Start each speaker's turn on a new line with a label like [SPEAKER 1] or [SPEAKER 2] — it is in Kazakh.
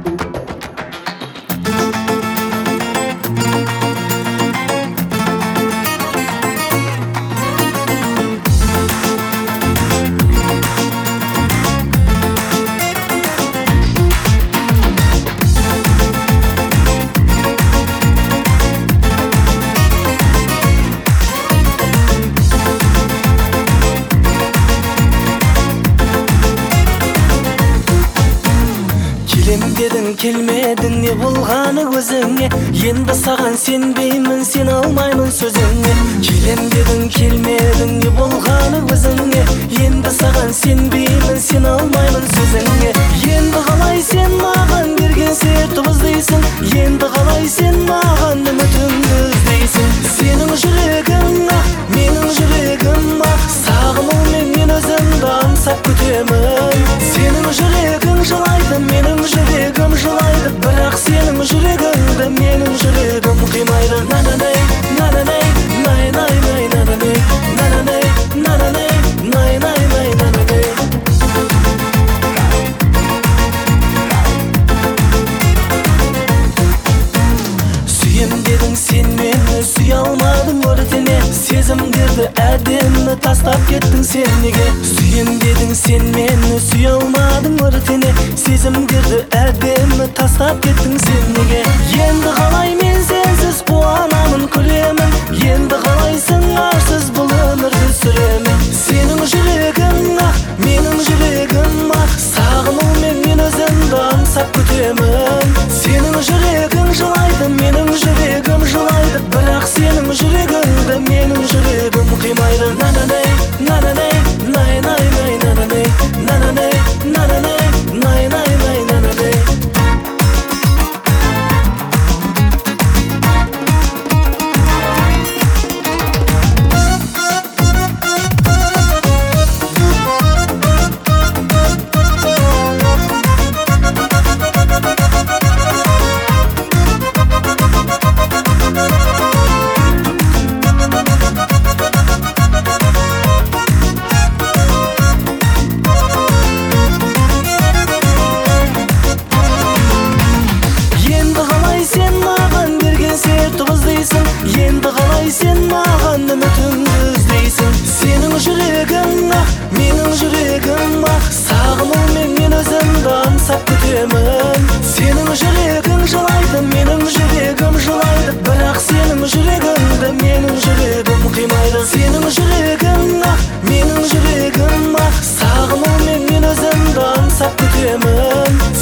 [SPEAKER 1] Dedin kelmedin ne bolğаны өзüңе, енді саған сенбеймін, сен алмаймын сөзіңе. Келем дедің келмедің не болғаны өзіңе, енді саған сенбеймін, сен алмаймын сөзіңе. Енді қалай сен маған берген сертті іздейсің, енді қалай сен маған үмітіңді іздейсің. Сенің жүрегің ақ, менің жүрегім ақ, сағынумен мен өзімді аңсап күтемін. Сенің жүрегің жылайды, менің жүрегім жылайды, бірақ сенің жүрегіңді менің жүрегім қимайды. На-на-най, на-на-най, най-най-най, на-на-най, на-на-най, на-на-най, най-най-най, на-на-най. Сүйем дедің сен мені, сүйе алмадың өртене, сезімдерді әдемі тастап кеттің сен неге. Сүйем дедің сен мені, сүйе алмадың өртене, сезімдерді әдемі тастап кеттің сен неге. Енді қалай мен сенсіз қуанамын күлемін, енді қалайсың арсыз бұл өмірді сүремін. Сенің жүрегің ақ, менің жүрегім ақ, сағынумен мен өзімді аңсап күтемін. Сенің жүрегің жылайды, менің жүрегім жылайды, бірақ сенің жүрегіңді менің жүрегім қимайды. На-на-най, на-на-най, най-най-най, на-на-най, на-на-най, на-на-най, най-най-най, на-на-най. Енді қалай сен маған үмітіңді іздейсің. Сенің жүрегің ақ, менің жүрегім ақ, сағынумен мен өзімді аңсап күтемін. Сенің жүрегің жылайды, менің жүрегім жылайды, бірақ сенің жүрегіңді менің жүрегім қимайды. Сенің жүрегің ақ, менің жүрегім ақ, сағынумен мен өзімді аңсап күтемін.